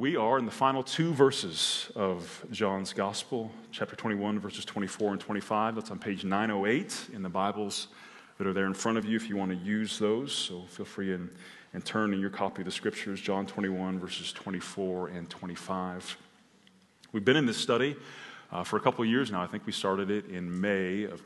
We are in the final two verses of John's Gospel, chapter 21, verses 24 and 25. That's on page 908 in the Bibles that are there in front of you if you want to use those. So feel free and turn in your copy of the Scriptures, John 21, verses 24 and 25. We've been in this study for a couple of years now. I think we started it in May of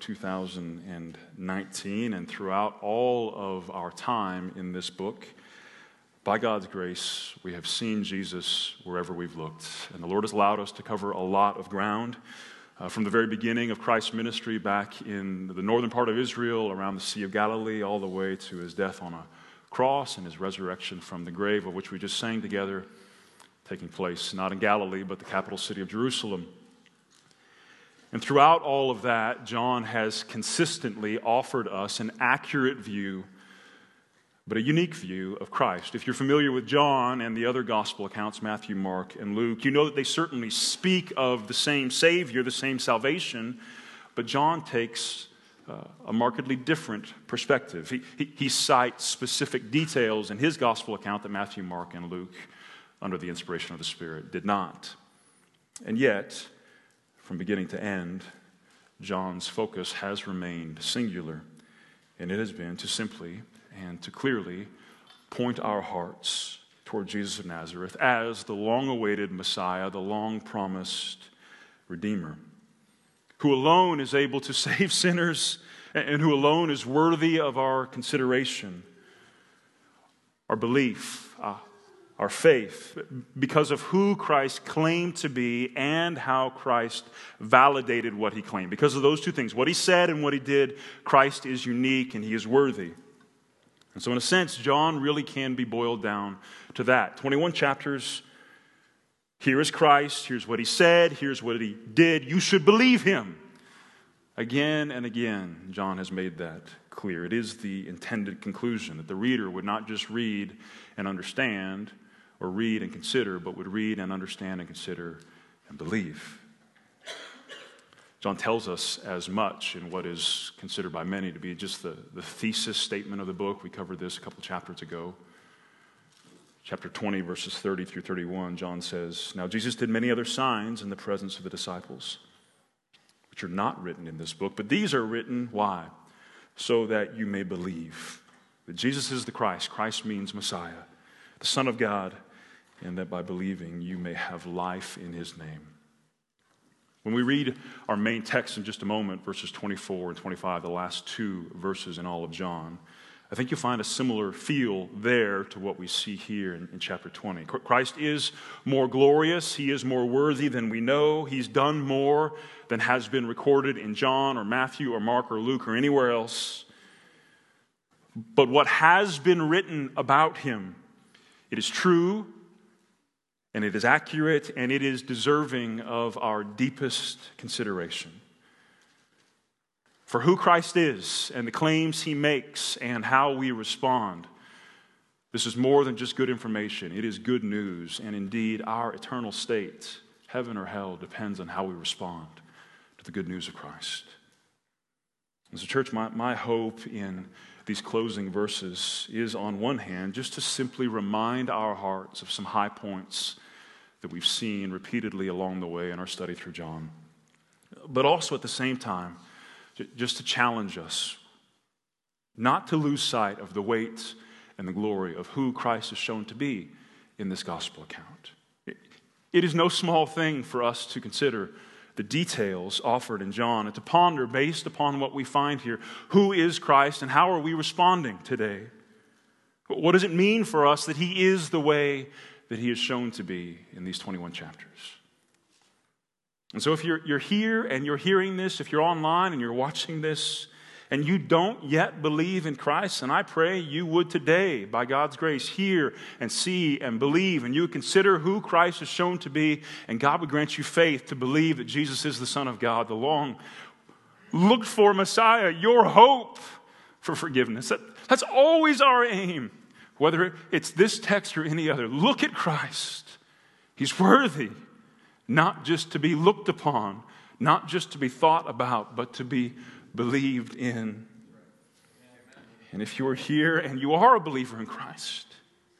2019, and throughout all of our time in this book, by God's grace, we have seen Jesus wherever we've looked. And the Lord has allowed us to cover a lot of ground from the very beginning of Christ's ministry back in the northern part of Israel, around the Sea of Galilee, all the way to his death on a cross and his resurrection from the grave, of which we just sang together, taking place not in Galilee, but the capital city of Jerusalem. And throughout all of that, John has consistently offered us an accurate view, but a unique view of Christ. If you're familiar with John and the other gospel accounts, Matthew, Mark, and Luke, you know that they certainly speak of the same Savior, the same salvation, but John takes a markedly different perspective. He cites specific details in his gospel account that Matthew, Mark, and Luke, under the inspiration of the Spirit, did not. And yet, from beginning to end, John's focus has remained singular, and it has been to simply and to clearly point our hearts toward Jesus of Nazareth as the long-awaited Messiah, the long-promised Redeemer, who alone is able to save sinners and who alone is worthy of our consideration, our belief, our faith, because of who Christ claimed to be and how Christ validated what he claimed. Because of those two things, what he said and what he did, Christ is unique and he is worthy. And so in a sense, John really can be boiled down to that. 21 chapters, here is Christ, here's what he said, here's what he did. You should believe him. Again and again, John has made that clear. It is the intended conclusion that the reader would not just read and understand, or read and consider, but would read and understand and consider and believe. John tells us as much in what is considered by many to be just the thesis statement of the book. We covered this a couple chapters ago. Chapter 20, verses 30 through 31, John says, "Now Jesus did many other signs in the presence of the disciples, which are not written in this book, but these are written," why? "So that you may believe that Jesus is the Christ." Christ means Messiah, the Son of God, and that by believing you may have life in his name. When we read our main text in just a moment, verses 24 and 25, the last two verses in all of John, I think you'll find a similar feel there to what we see here in chapter 20. Christ is more glorious. He is more worthy than we know. He's done more than has been recorded in John or Matthew or Mark or Luke or anywhere else. But what has been written about him, it is true, and it is accurate, and it is deserving of our deepest consideration. For who Christ is and the claims he makes and how we respond, this is more than just good information. It is good news, and indeed our eternal state, heaven or hell, depends on how we respond to the good news of Christ. As a church, my hope in these closing verses is, on one hand, just to simply remind our hearts of some high points that we've seen repeatedly along the way in our study through John, but also at the same time, just to challenge us not to lose sight of the weight and the glory of who Christ is shown to be in this gospel account. It is no small thing for us to consider the details offered in John and to ponder, based upon what we find here, who is Christ and how are we responding today? What does it mean for us that he is the way that he is shown to be in these 21 chapters? And so if you're here and you're hearing this, if you're online and you're watching this, and you don't yet believe in Christ, and I pray you would today, by God's grace, hear and see and believe, and you would consider who Christ is shown to be, and God would grant you faith to believe that Jesus is the Son of God, the long-looked-for Messiah, your hope for forgiveness. That's always our aim, whether it's this text or any other. Look at Christ. He's worthy, not just to be looked upon, not just to be thought about, but to be believed in. And if you are here and you are a believer in Christ,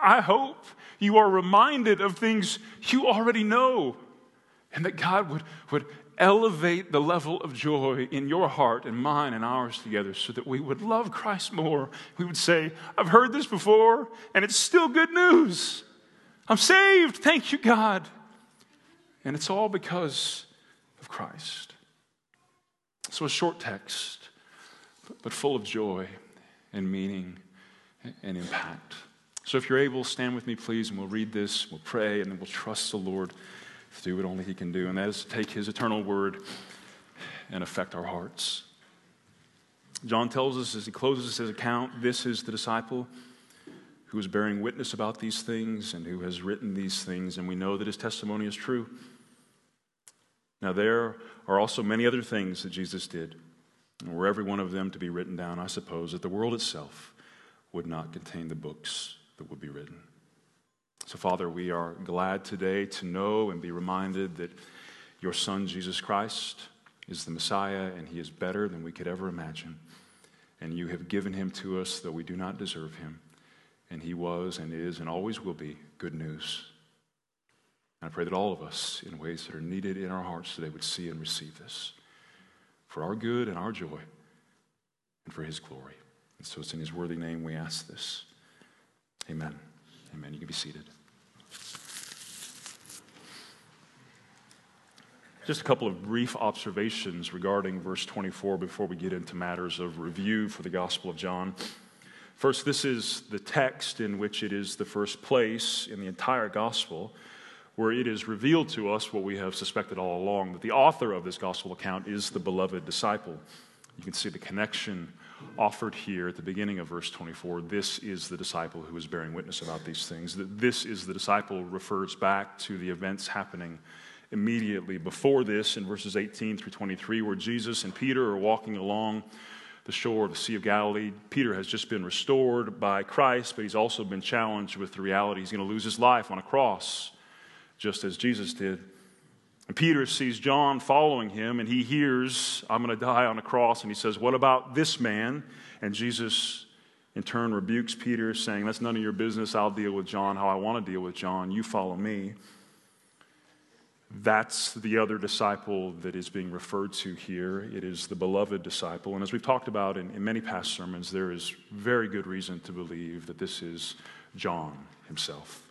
I hope you are reminded of things you already know, and that God would elevate the level of joy in your heart and mine and ours together so that we would love Christ more. We would say, I've heard this before, and it's still good news. I'm saved. Thank you, God. And it's all because of Christ. So a short text, but full of joy and meaning and impact. So if you're able, stand with me, please, and we'll read this, we'll pray, and then we'll trust the Lord to do what only He can do, and that is to take His eternal word and affect our hearts. John tells us as he closes his account, this is the disciple who is bearing witness about these things and who has written these things, and we know that his testimony is true. Now there are also many other things that Jesus did, and were every one of them to be written down, I suppose that the world itself would not contain the books that would be written. So, Father, we are glad today to know and be reminded that your Son, Jesus Christ, is the Messiah, and He is better than we could ever imagine. And you have given Him to us, though we do not deserve Him. And He was and is and always will be good news. And I pray that all of us, in ways that are needed in our hearts today, would see and receive this for our good and our joy and for His glory. And so it's in His worthy name we ask this. Amen. Amen. You can be seated. Just a couple of brief observations regarding verse 24 before we get into matters of review for the Gospel of John. First, this is the text in which it is the first place in the entire Gospel where it is revealed to us what we have suspected all along, that the author of this Gospel account is the beloved disciple. You can see the connection offered here at the beginning of verse 24. This is the disciple who is bearing witness about these things. That this is the disciple refers back to the events happening immediately before this in verses 18 through 23, where Jesus and Peter are walking along the shore of the Sea of Galilee. Peter has just been restored by Christ, but he's also been challenged with the reality he's going to lose his life on a cross, just as Jesus did. And Peter sees John following him, and he hears, I'm going to die on a cross, and he says, what about this man? And Jesus, in turn, rebukes Peter, saying, that's none of your business. I'll deal with John how I want to deal with John. You follow me. That's the other disciple that is being referred to here. It is the beloved disciple. And as we've talked about in many past sermons, there is very good reason to believe that this is John himself.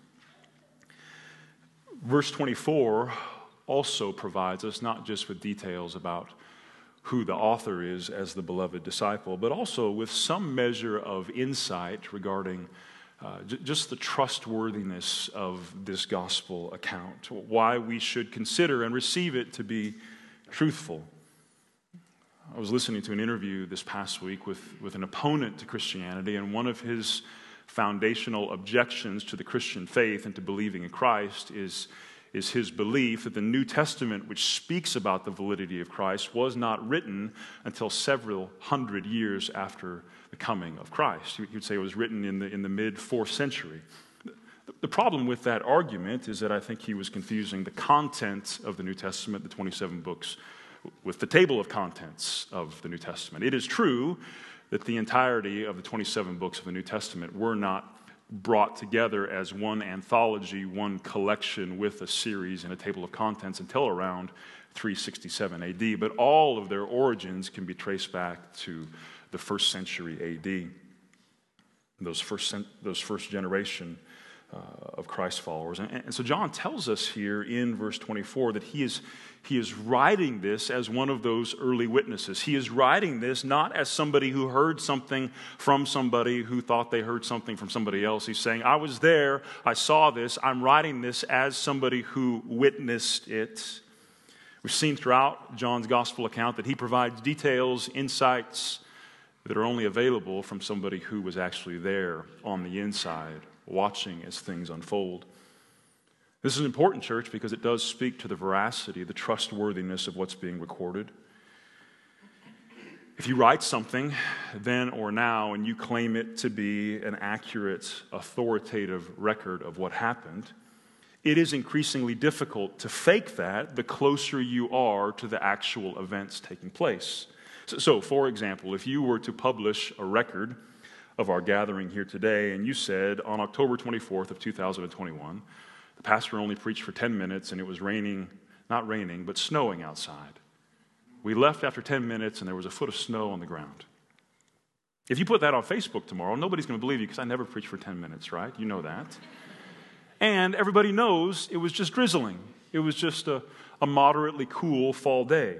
Verse 24 also provides us not just with details about who the author is as the beloved disciple, but also with some measure of insight regarding just the trustworthiness of this gospel account, why we should consider and receive it to be truthful. I was listening to an interview this past week with an opponent to Christianity, and one of his foundational objections to the Christian faith and to believing in Christ is his belief that the New Testament, which speaks about the validity of Christ, was not written until several hundred years after the coming of Christ. He would say it was written in the mid-4th century. The problem with that argument is that I think he was confusing the content of the New Testament, the 27 books, with the table of contents of the New Testament. It is true that the entirety of the 27 books of the New Testament were not brought together as one anthology, one collection with a series and a table of contents until around 367 AD. But all of their origins can be traced back to the 1st century AD. Those first generation of Christ followers. And so John tells us here in verse 24 that he is writing this as one of those early witnesses. He is writing this not as somebody who heard something from somebody who thought they heard something from somebody else. He's saying, I was there, I saw this, I'm writing this as somebody who witnessed it. We've seen throughout John's gospel account that he provides details, insights that are only available from somebody who was actually there on the inside, watching as things unfold. This is an important, church, because it does speak to the veracity, the trustworthiness of what's being recorded. If you write something then or now and you claim it to be an accurate, authoritative record of what happened, it is increasingly difficult to fake that the closer you are to the actual events taking place. So, for example, if you were to publish a record of our gathering here today, and you said on October 24th of 2021, the pastor only preached for 10 minutes and it was not raining, but snowing outside. We left after 10 minutes and there was a foot of snow on the ground. If you put that on Facebook tomorrow, nobody's going to believe you because I never preach for 10 minutes, right? You know that. And everybody knows it was just drizzling. It was just a moderately cool fall day.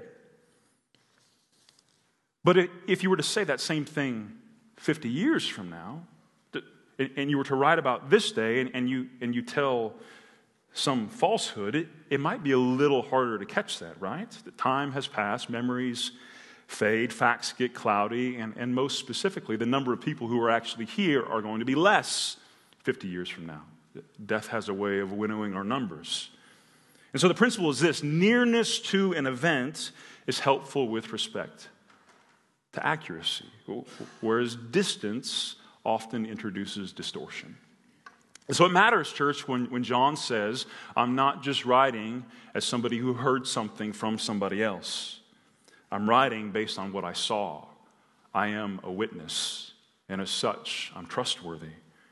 But if you were to say that same thing 50 years from now, and you were to write about this day and you tell some falsehood, it might be a little harder to catch that, right? The time has passed, memories fade, facts get cloudy, and most specifically, the number of people who are actually here are going to be less 50 years from now. Death has a way of winnowing our numbers. And so the principle is this: nearness to an event is helpful with respect to accuracy, whereas distance often introduces distortion. And so it matters, church, when John says, I'm not just writing as somebody who heard something from somebody else. I'm writing based on what I saw. I am a witness, and as such, I'm trustworthy.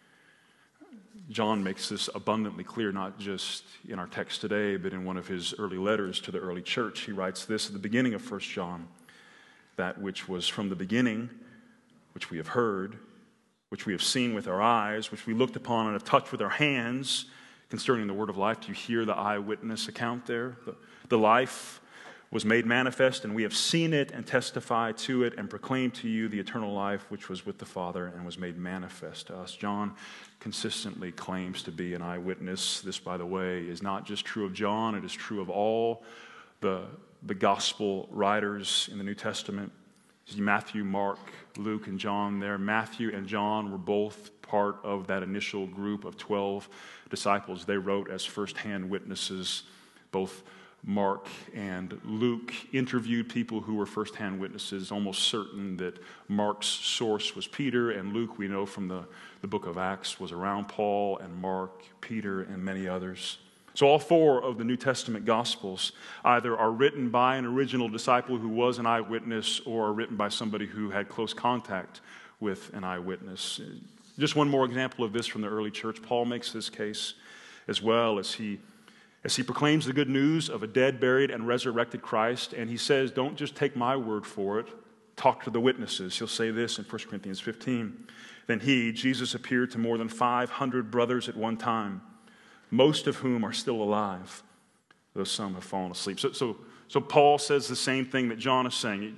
John makes this abundantly clear, not just in our text today, but in one of his early letters to the early church. He writes this at the beginning of 1 John, that which was from the beginning, which we have heard, which we have seen with our eyes, which we looked upon and have touched with our hands, concerning the word of life. Do you hear the eyewitness account there? The life was made manifest, and we have seen it and testify to it and proclaim to you the eternal life which was with the Father and was made manifest to us. John consistently claims to be an eyewitness. This, by the way, is not just true of John. It is true of all the gospel writers in the New Testament. Matthew, Mark, Luke, and John there. Matthew and John were both part of that initial group of 12 disciples. They wrote as firsthand witnesses. Both Mark and Luke interviewed people who were firsthand witnesses, almost certain that Mark's source was Peter, and Luke, we know from the book of Acts, was around Paul and Mark, Peter, and many others. So all four of the New Testament Gospels either are written by an original disciple who was an eyewitness or are written by somebody who had close contact with an eyewitness. Just one more example of this from the early church. Paul makes this case as well as he proclaims the good news of a dead, buried, and resurrected Christ, and he says, don't just take my word for it, talk to the witnesses. He'll say this in 1 Corinthians 15. Then he, Jesus, appeared to more than 500 brothers at one time, most of whom are still alive, though some have fallen asleep. So Paul says the same thing that John is saying.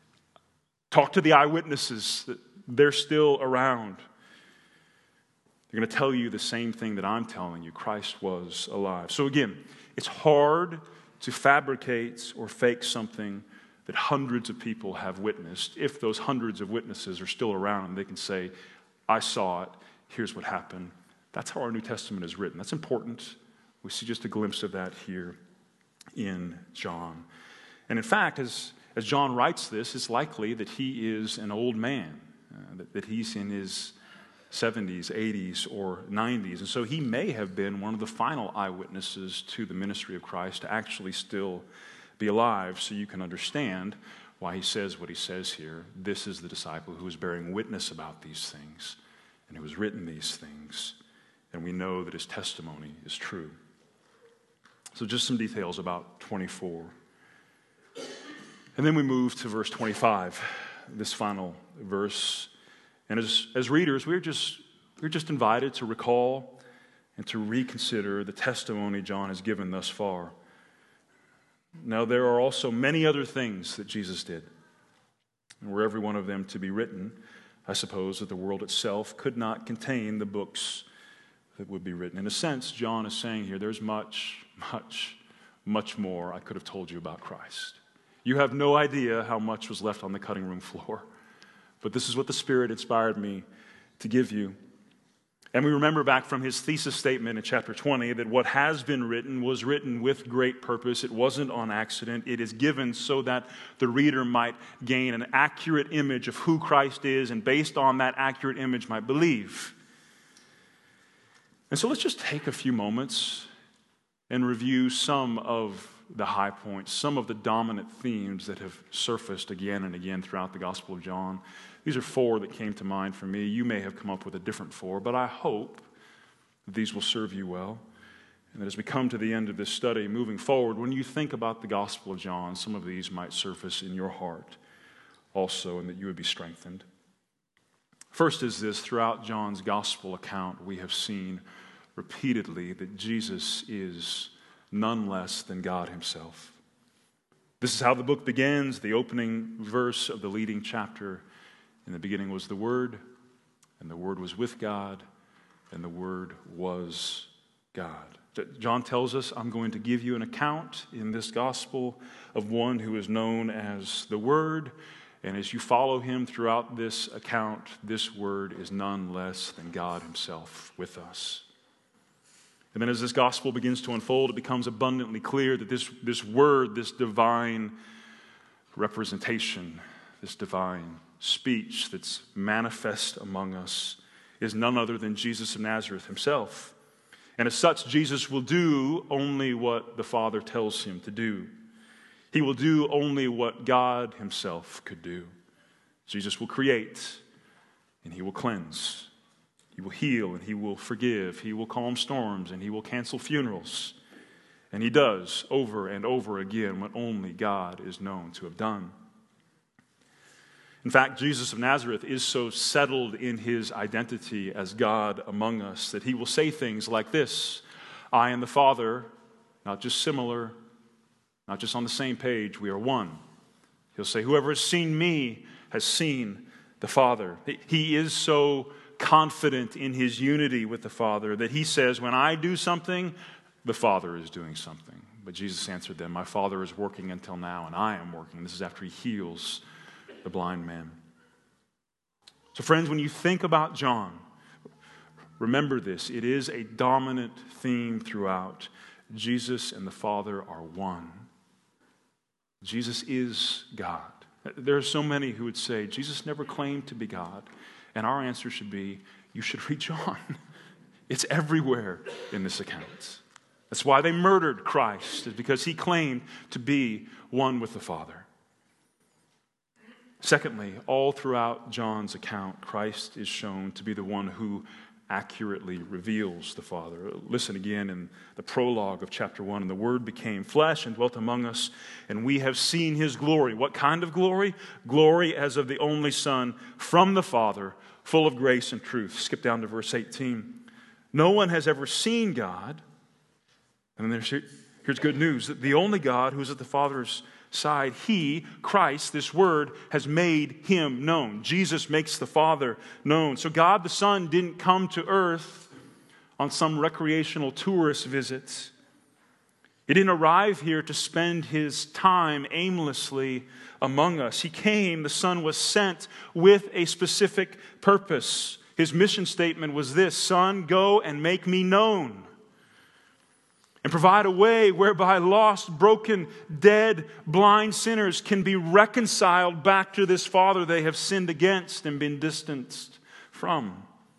Talk to the eyewitnesses. They're still around. They're going to tell you the same thing that I'm telling you. Christ was alive. So again, it's hard to fabricate or fake something that hundreds of people have witnessed. If those hundreds of witnesses are still around and they can say, I saw it, here's what happened. That's how our New Testament is written. That's important. We see just a glimpse of that here in John. And in fact, as John writes this, it's likely that he is an old man, that he's in his 70s, 80s, or 90s. And so he may have been one of the final eyewitnesses to the ministry of Christ to actually still be alive. So you can understand why he says what he says here. This is the disciple who is bearing witness about these things and who has written these things. And we know that his testimony is true. So just some details about 24. And then we move to verse 25, this final verse. And as readers, we're just invited to recall and to reconsider the testimony John has given thus far. Now, there are also many other things that Jesus did. And were every one of them to be written, I suppose that the world itself could not contain the books that would be written. In a sense, John is saying here, there's much, much, much more I could have told you about Christ. You have no idea how much was left on the cutting room floor. But this is what the Spirit inspired me to give you. And we remember back from his thesis statement in chapter 20 that what has been written was written with great purpose. It wasn't on accident. It is given so that the reader might gain an accurate image of who Christ is, and based on that accurate image might believe. And so let's just take a few moments and review some of the high points, some of the dominant themes that have surfaced again and again throughout the Gospel of John. These are 4 that came to mind for me. You may have come up with a different 4, but I hope that these will serve you well. And that as we come to the end of this study, moving forward, when you think about the Gospel of John, some of these might surface in your heart also, and that you would be strengthened. First is this: throughout John's Gospel account, we have seen repeatedly that Jesus is none less than God himself. This is how the book begins, the opening verse of the leading chapter. In the beginning was the Word, and the Word was with God, and the Word was God. John tells us, I'm going to give you an account in this gospel of one who is known as the Word, and as you follow him throughout this account, this Word is none less than God himself with us. And then as this gospel begins to unfold, it becomes abundantly clear that this Word, this divine representation, this divine speech that's manifest among us is none other than Jesus of Nazareth himself. And as such, Jesus will do only what the Father tells him to do. He will do only what God himself could do. Jesus will create, and he will cleanse. He will heal, and he will forgive. He will calm storms, and he will cancel funerals. And he does over and over again what only God is known to have done. In fact, Jesus of Nazareth is so settled in his identity as God among us that he will say things like this: I and the Father, not just similar, not just on the same page, we are one. He'll say, whoever has seen me has seen the Father. He is so confident in his unity with the Father that he says, when I do something, the Father is doing something. But Jesus answered them, my Father is working until now, and I am working. This is after he heals the blind man. So friends, when you think about John, remember this: it is a dominant theme throughout. Jesus and the Father are one. Jesus is God. There are so many who would say, Jesus never claimed to be God. And our answer should be, you should read John. It's everywhere in this account. That's why they murdered Christ, is because he claimed to be one with the Father. Secondly, all throughout John's account, Christ is shown to be the one who accurately reveals the Father. Listen again in the prologue of chapter 1. And the Word became flesh and dwelt among us, and we have seen his glory. What kind of glory? Glory as of the only Son from the Father, full of grace and truth. Skip down to verse 18. No one has ever seen God. And then here's good news: that the only God who is at the Father's side, he, Christ, this Word, has made him known. Jesus makes the Father known. So God the Son didn't come to earth on some recreational tourist visit. He didn't arrive here to spend his time aimlessly among us. He came, the Son was sent with a specific purpose. His mission statement was this: Son, go and make me known, and provide a way whereby lost, broken, dead, blind sinners can be reconciled back to this Father they have sinned against and been distanced from.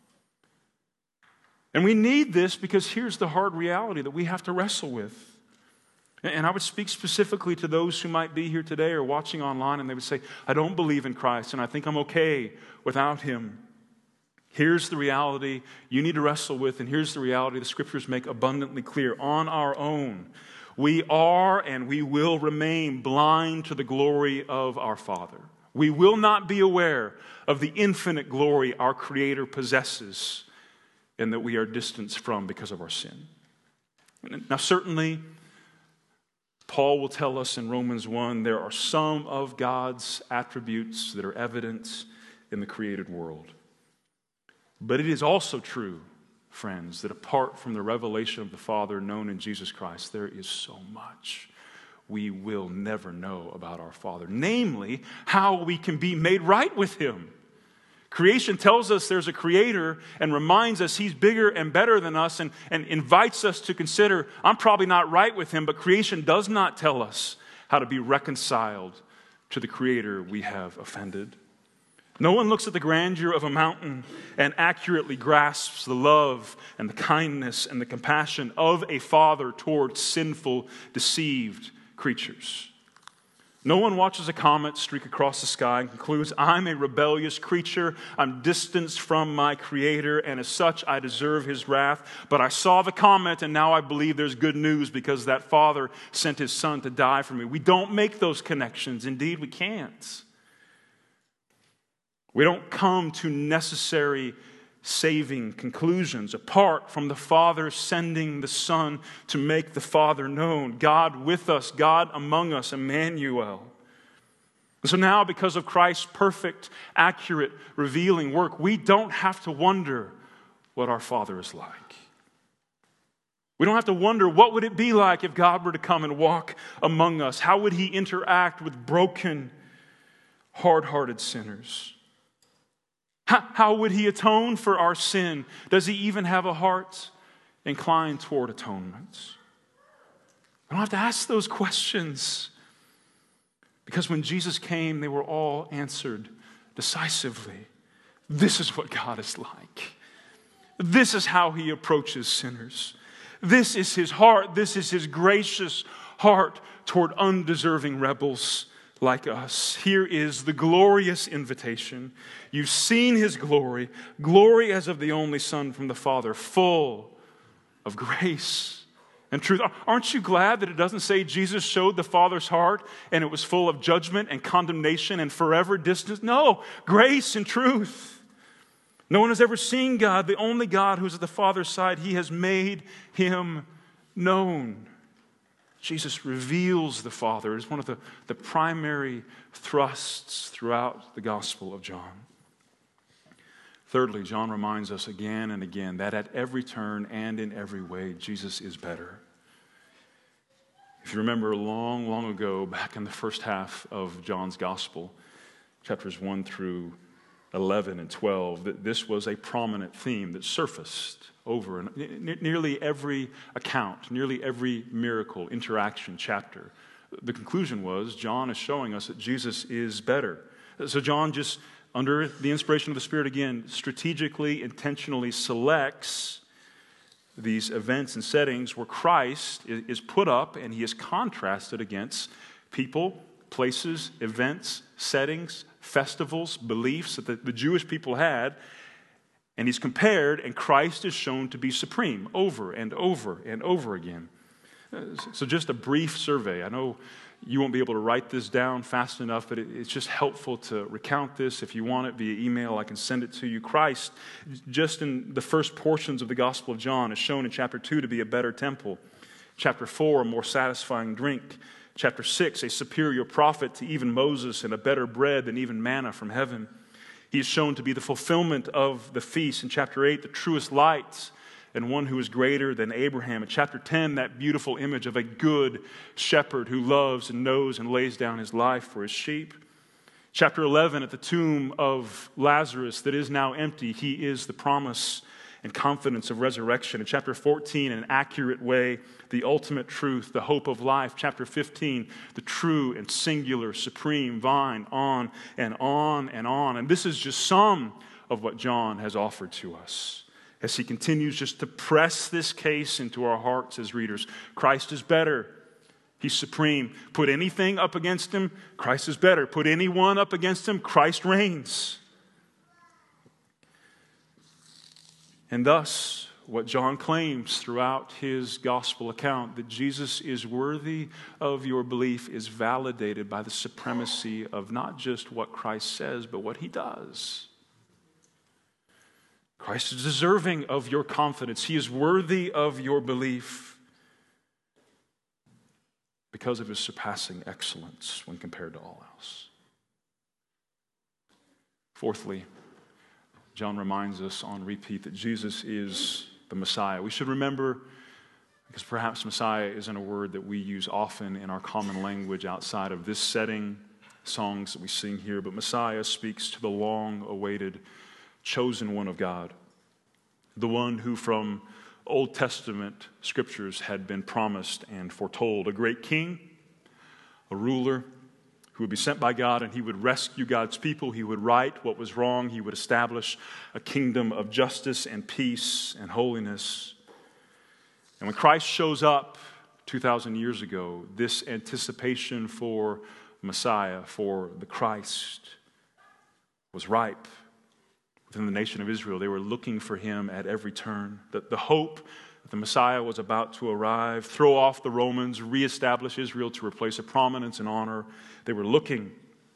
And we need this because here's the hard reality that we have to wrestle with. And I would speak specifically to those who might be here today or watching online, and they would say, I don't believe in Christ, and I think I'm okay without him. Here's the reality you need to wrestle with, and here's the reality the Scriptures make abundantly clear. On our own, we are and we will remain blind to the glory of our Father. We will not be aware of the infinite glory our Creator possesses and that we are distanced from because of our sin. Now, certainly, Paul will tell us in Romans 1, there are some of God's attributes that are evident in the created world. But it is also true, friends, that apart from the revelation of the Father known in Jesus Christ, there is so much we will never know about our Father. Namely, how we can be made right with him. Creation tells us there's a Creator and reminds us he's bigger and better than us and invites us to consider, I'm probably not right with him, but creation does not tell us how to be reconciled to the Creator we have offended. No one looks at the grandeur of a mountain and accurately grasps the love and the kindness and the compassion of a Father towards sinful, deceived creatures. No one watches a comet streak across the sky and concludes, I'm a rebellious creature, I'm distanced from my Creator, and as such I deserve His wrath. But I saw the comet and now I believe there's good news because that Father sent His Son to die for me. We don't make those connections. Indeed, we can't. We don't come to necessary saving conclusions apart from the Father sending the Son to make the Father known. God with us, God among us, Emmanuel. And so now, because of Christ's perfect, accurate, revealing work, we don't have to wonder what our Father is like. We don't have to wonder what would it be like if God were to come and walk among us. How would He interact with broken, hard-hearted sinners? How would He atone for our sin? Does He even have a heart inclined toward atonement? I don't have to ask those questions. Because when Jesus came, they were all answered decisively. This is what God is like. This is how He approaches sinners. This is His heart. This is His gracious heart toward undeserving rebels like us. Here is the glorious invitation. You've seen His glory, glory as of the only Son from the Father, full of grace and truth. Aren't you glad that it doesn't say Jesus showed the Father's heart and it was full of judgment and condemnation and forever distance? No, grace and truth. No one has ever seen God, the only God who's at the Father's side. He has made Him known. Jesus reveals the Father. It's one of the primary thrusts throughout the Gospel of John. Thirdly, John reminds us again and again that at every turn and in every way, Jesus is better. If you remember long, long ago, back in the first half of John's Gospel, chapters 1 through 11 and 12, that this was a prominent theme that surfaced over in nearly every account, nearly every miracle, interaction, chapter. The conclusion was John is showing us that Jesus is better. So John just, under the inspiration of the Spirit again, strategically, intentionally selects these events and settings where Christ is put up and He is contrasted against people, places, events, settings, festivals, beliefs that the Jewish people had. And He's compared, and Christ is shown to be supreme over and over and over again. So just a brief survey. I know you won't be able to write this down fast enough, but it's just helpful to recount this. If you want it via email, I can send it to you. Christ, just in the first portions of the Gospel of John, is shown in chapter 2 to be a better temple. Chapter 4, a more satisfying drink. Chapter 6, a superior prophet to even Moses and a better bread than even manna from heaven. He is shown to be the fulfillment of the feast. In chapter 8, the truest light and one who is greater than Abraham. In chapter 10, that beautiful image of a good shepherd who loves and knows and lays down his life for his sheep. Chapter 11, at the tomb of Lazarus that is now empty, he is the promise and confidence of resurrection. In chapter 14, in an accurate way, the ultimate truth, the hope of life. Chapter 15, the true and singular supreme vine, on and on and on. And this is just some of what John has offered to us as he continues just to press this case into our hearts as readers. Christ is better. He's supreme. Put anything up against Him, Christ is better. Put anyone up against Him, Christ reigns. And thus, what John claims throughout his gospel account, that Jesus is worthy of your belief, is validated by the supremacy of not just what Christ says, but what He does. Christ is deserving of your confidence. He is worthy of your belief because of His surpassing excellence when compared to all else. Fourthly, John reminds us on repeat that Jesus is the Messiah. We should remember, because perhaps Messiah isn't a word that we use often in our common language outside of this setting, songs that we sing here, but Messiah speaks to the long-awaited chosen one of God, the one who from Old Testament scriptures had been promised and foretold, a great king, a ruler, who would be sent by God, and He would rescue God's people. He would right what was wrong. He would establish a kingdom of justice and peace and holiness. And when Christ shows up 2,000 years ago, this anticipation for Messiah, for the Christ, was ripe within the nation of Israel. They were looking for him at every turn. The hope that the Messiah was about to arrive, throw off the Romans, reestablish Israel to replace a prominence and honor. They were looking.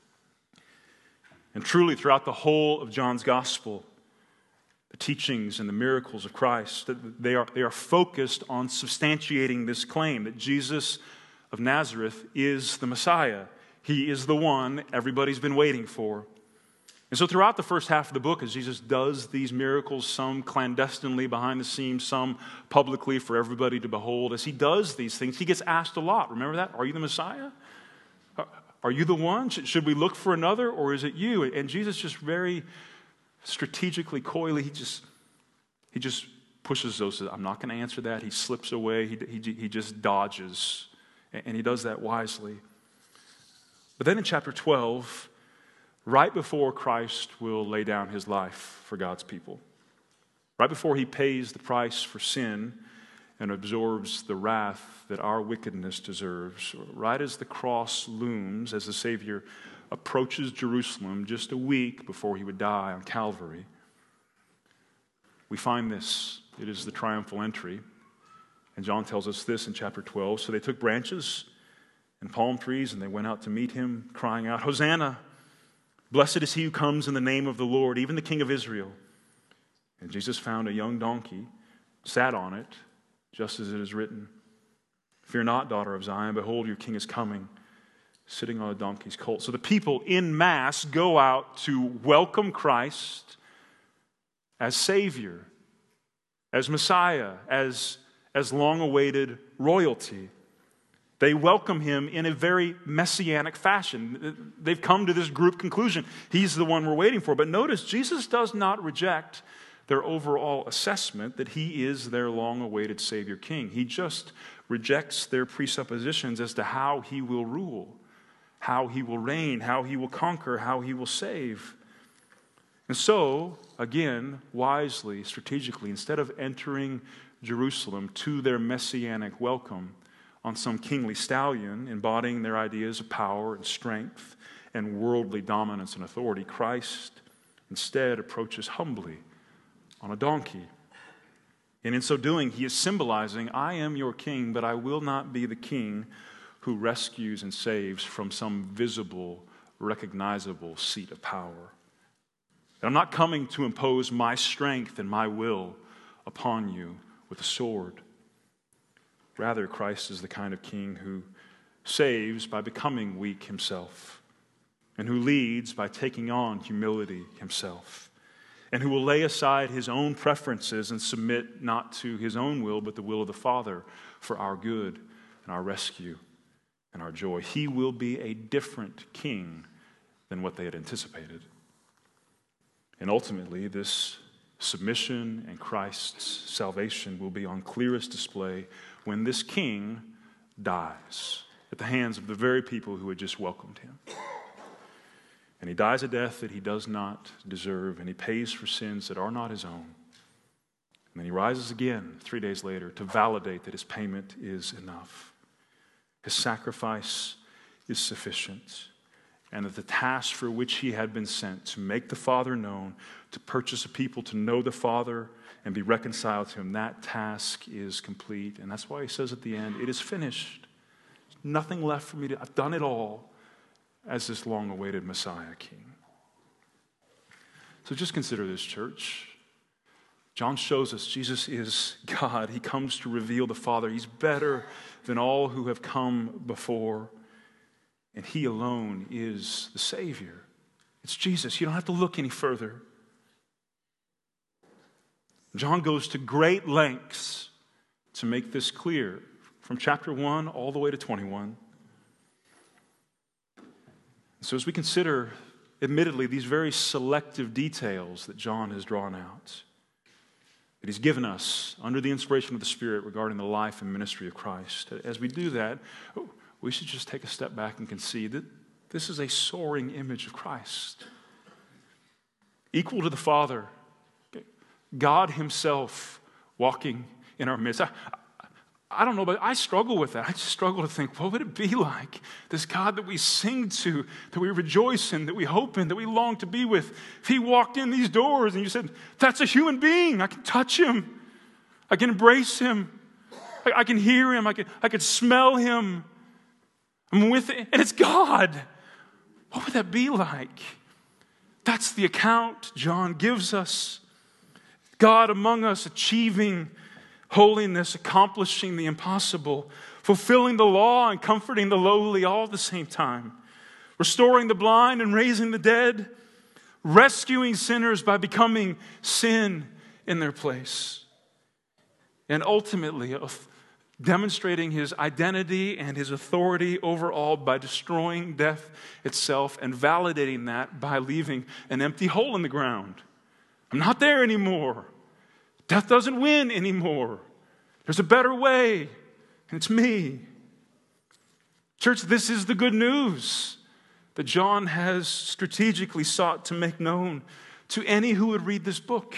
And truly, throughout the whole of John's gospel, the teachings and the miracles of Christ, they are focused on substantiating this claim that Jesus of Nazareth is the Messiah. He is the one everybody's been waiting for. And so throughout the first half of the book, as Jesus does these miracles, some clandestinely behind the scenes, some publicly for everybody to behold, as he does these things, he gets asked a lot. Remember that? Are you the Messiah? Are you the one? Should we look for another, or is it you? And Jesus just very strategically, coyly, he just pushes those. I'm not going to answer that. He slips away. He just dodges. And he does that wisely. But then in chapter 12, right before Christ will lay down his life for God's people, right before he pays the price for sin and absorbs the wrath that our wickedness deserves, right as the cross looms, as the Savior approaches Jerusalem just a week before he would die on Calvary, we find this. It is the triumphal entry. And John tells us this in chapter 12. So they took branches and palm trees, and they went out to meet him, crying out, "Hosanna! Blessed is he who comes in the name of the Lord, even the King of Israel." And Jesus found a young donkey, sat on it, just as it is written, "Fear not, daughter of Zion, behold, your king is coming, sitting on a donkey's colt." So the people in mass go out to welcome Christ as Savior, as Messiah, as long-awaited royalty. They welcome him in a very messianic fashion. They've come to this group conclusion. He's the one we're waiting for. But notice, Jesus does not reject their overall assessment that he is their long-awaited Savior King. He just rejects their presuppositions as to how he will rule, how he will reign, how he will conquer, how he will save. And so, again, wisely, strategically, instead of entering Jerusalem to their messianic welcome on some kingly stallion, embodying their ideas of power and strength and worldly dominance and authority, Christ instead approaches humbly on a donkey. And in so doing, he is symbolizing, I am your king, but I will not be the king who rescues and saves from some visible, recognizable seat of power. And I'm not coming to impose my strength and my will upon you with a sword. Rather, Christ is the kind of king who saves by becoming weak himself, and who leads by taking on humility himself, and who will lay aside his own preferences and submit not to his own will, but the will of the Father for our good and our rescue and our joy. He will be a different king than what they had anticipated. And ultimately, this submission and Christ's salvation will be on clearest display when this king dies at the hands of the very people who had just welcomed him. And he dies a death that he does not deserve, and he pays for sins that are not his own. And then he rises again 3 days later to validate that his payment is enough. His sacrifice is sufficient, and that the task for which he had been sent, to make the Father known, to purchase a people to know the Father and be reconciled to him, that task is complete. And that's why he says at the end, it is finished. There's nothing left for me to, I've done it all as this long-awaited Messiah King. So just consider this, church. John shows us Jesus is God. He comes to reveal the Father. He's better than all who have come before. And he alone is the Savior. It's Jesus. You don't have to look any further. John goes to great lengths to make this clear, from chapter 1 all the way to 21. So as we consider, admittedly, these very selective details that John has drawn out, that he's given us under the inspiration of the Spirit regarding the life and ministry of Christ, as we do that, we should just take a step back and concede that this is a soaring image of Christ. Equal to the Father, God himself walking in our midst. I don't know, but I struggle with that. I just struggle to think, what would it be like, this God that we sing to, that we rejoice in, that we hope in, that we long to be with, if he walked in these doors and you said, that's a human being, I can touch him, I can embrace him, I can hear him, I can smell him, I'm with it, and it's God. What would that be like? That's the account John gives us. God among us, achieving holiness, accomplishing the impossible, fulfilling the law and comforting the lowly all at the same time, restoring the blind and raising the dead, rescuing sinners by becoming sin in their place, and ultimately demonstrating his identity and his authority over all by destroying death itself and validating that by leaving an empty hole in the ground. I'm not there anymore. Death doesn't win anymore. There's a better way, and it's me. Church, this is the good news that John has strategically sought to make known to any who would read this book.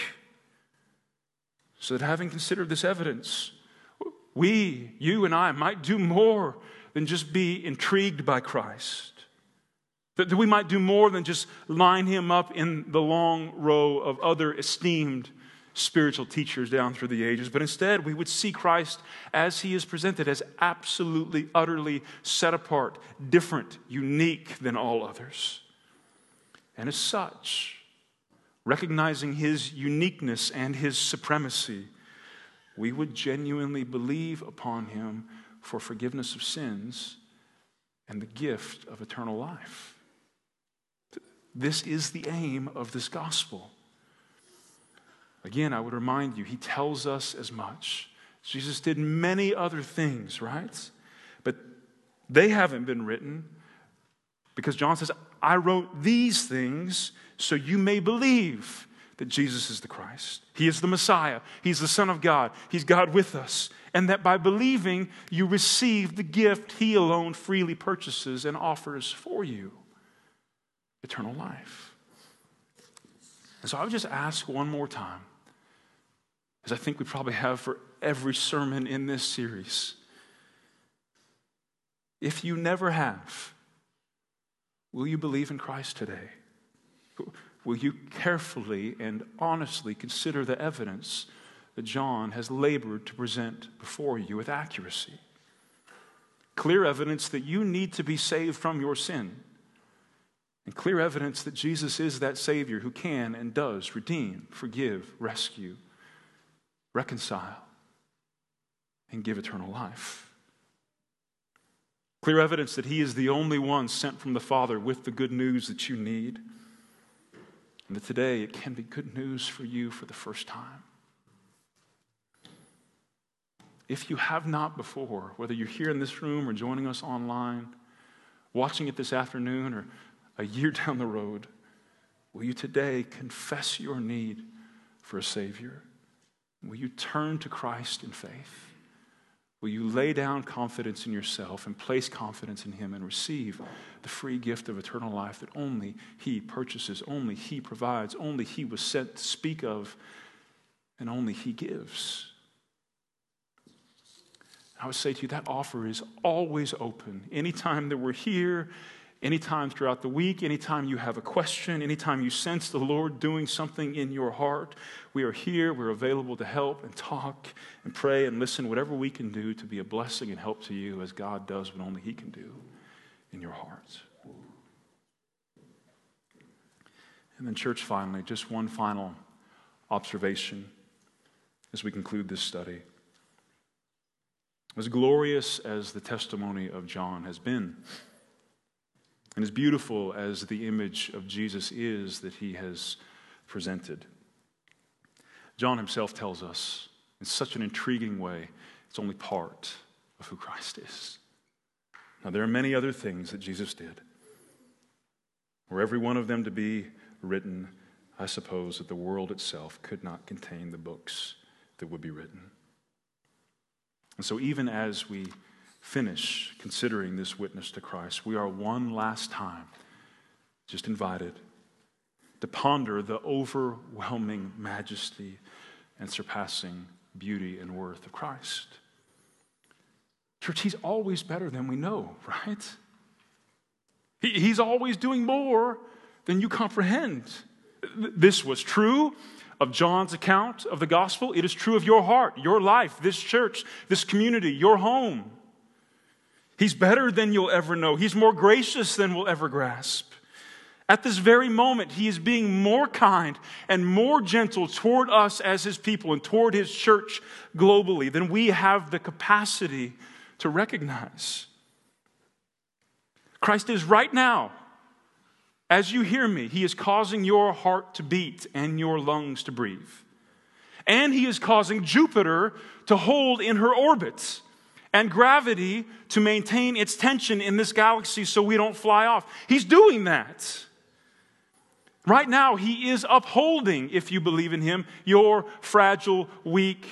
So that having considered this evidence, we, you and I, might do more than just be intrigued by Christ. That we might do more than just line him up in the long row of other esteemed spiritual teachers down through the ages, but instead we would see Christ as he is presented, as absolutely, utterly set apart, different, unique than all others. And as such, recognizing his uniqueness and his supremacy, we would genuinely believe upon him for forgiveness of sins and the gift of eternal life. This is the aim of this gospel. Again, I would remind you, he tells us as much. Jesus did many other things, right? But they haven't been written because John says, I wrote these things so you may believe that Jesus is the Christ. He is the Messiah. He's the Son of God. He's God with us. And that by believing, you receive the gift he alone freely purchases and offers for you, eternal life. And so I would just ask one more time, as I think we probably have for every sermon in this series. If you never have, will you believe in Christ today? Will you carefully and honestly consider the evidence that John has labored to present before you with accuracy? Clear evidence that you need to be saved from your sin. And clear evidence that Jesus is that Savior who can and does redeem, forgive, rescue, reconcile, and give eternal life. Clear evidence that he is the only one sent from the Father with the good news that you need. And that today it can be good news for you for the first time. If you have not before, whether you're here in this room or joining us online, watching it this afternoon or a year down the road, will you today confess your need for a Savior? Will you turn to Christ in faith? Will you lay down confidence in yourself and place confidence in him and receive the free gift of eternal life that only he purchases, only he provides, only he was sent to speak of, and only he gives? I would say to you, that offer is always open. Anytime that we're here, anytime throughout the week, anytime you have a question, anytime you sense the Lord doing something in your heart, we are here, we're available to help and talk and pray and listen, whatever we can do to be a blessing and help to you as God does what only he can do in your hearts. And then church, finally, just one final observation as we conclude this study. As glorious as the testimony of John has been, and as beautiful as the image of Jesus is that he has presented, John himself tells us in such an intriguing way, it's only part of who Christ is. Now, there are many other things that Jesus did. Were every one of them to be written, I suppose that the world itself could not contain the books that would be written. And so even as we finish considering this witness to Christ, we are one last time just invited to ponder the overwhelming majesty and surpassing beauty and worth of Christ. Church, he's always better than we know, right? He's always doing more than you comprehend. This was true of John's account of the gospel. It is true of your heart, your life, this church, this community, your home. He's better than you'll ever know. He's more gracious than we'll ever grasp. At this very moment, he is being more kind and more gentle toward us as his people and toward his church globally than we have the capacity to recognize. Christ is right now, as you hear me, he is causing your heart to beat and your lungs to breathe. And he is causing Jupiter to hold in her orbit and gravity to maintain its tension in this galaxy so we don't fly off. He's doing that. Right now, he is upholding, if you believe in him, your fragile, weak,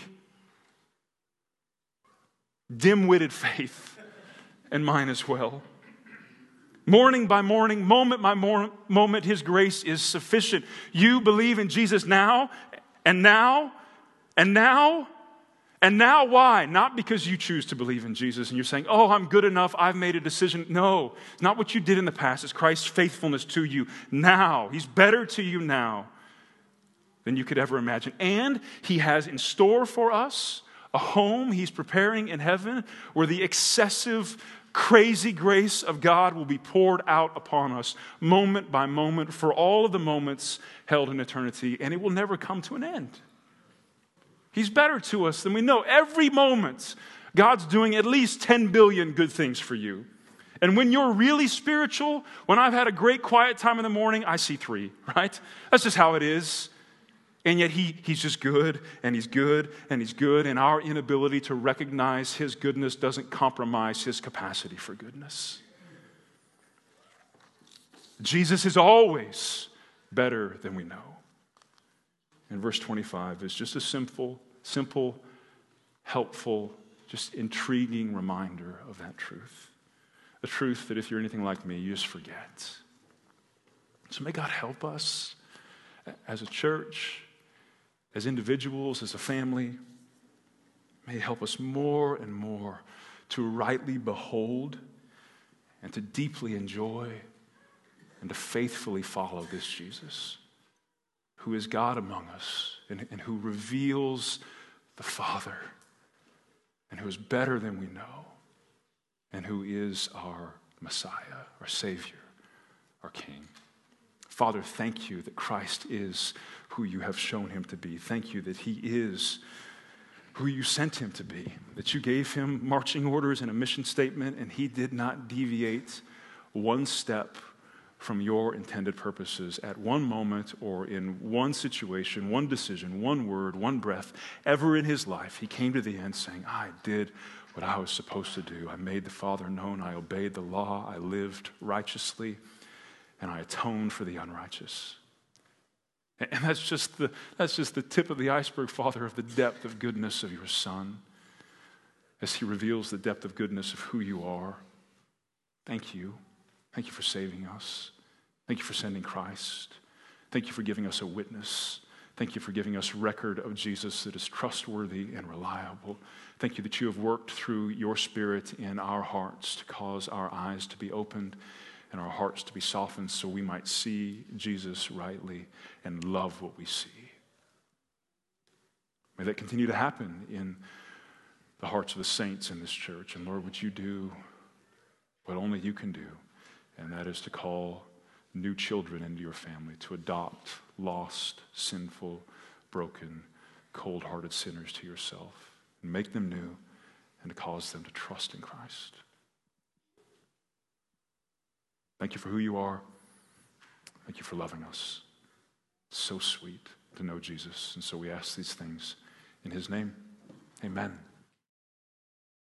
dim-witted faith, and mine as well. Morning by morning, moment by moment, his grace is sufficient. You believe in Jesus now, and now, and now, and now why? Not because you choose to believe in Jesus and you're saying, oh, I'm good enough, I've made a decision. No, it's not what you did in the past. It's Christ's faithfulness to you now. He's better to you now than you could ever imagine. And he has in store for us a home he's preparing in heaven where the excessive, crazy grace of God will be poured out upon us moment by moment for all of the moments held in eternity, and it will never come to an end. He's better to us than we know. Every moment, God's doing at least 10 billion good things for you. And when you're really spiritual, when I've had a great quiet time in the morning, I see 3, right? That's just how it is. And yet he's just good, and he's good, and he's good. And our inability to recognize his goodness doesn't compromise his capacity for goodness. Jesus is always better than we know. And verse 25 is just a simple, helpful, just intriguing reminder of that truth. The truth that if you're anything like me, you just forget. So may God help us as a church, as individuals, as a family. May He help us more and more to rightly behold and to deeply enjoy and to faithfully follow this Jesus, who is God among us and who reveals the Father and who is better than we know and who is our Messiah, our Savior, our King. Father, thank you that Christ is who you have shown him to be. Thank you that he is who you sent him to be, that you gave him marching orders and a mission statement, and he did not deviate one step from your intended purposes at one moment or in one situation, one decision, one word, one breath, ever in his life. He came to the end saying, I did what I was supposed to do. I made the Father known. I obeyed the law. I lived righteously, and I atoned for the unrighteous. And that's just the tip of the iceberg, Father, of the depth of goodness of your Son as he reveals the depth of goodness of who you are. Thank you. Thank you for saving us. Thank you for sending Christ. Thank you for giving us a witness. Thank you for giving us record of Jesus that is trustworthy and reliable. Thank you that you have worked through your Spirit in our hearts to cause our eyes to be opened and our hearts to be softened so we might see Jesus rightly and love what we see. May that continue to happen in the hearts of the saints in this church. And Lord, would you do what only you can do, and that is to call new children into your family, to adopt lost, sinful, broken, cold-hearted sinners to yourself, and make them new, and to cause them to trust in Christ. Thank you for who you are. Thank you for loving us. It's so sweet to know Jesus, and so we ask these things in his name. Amen.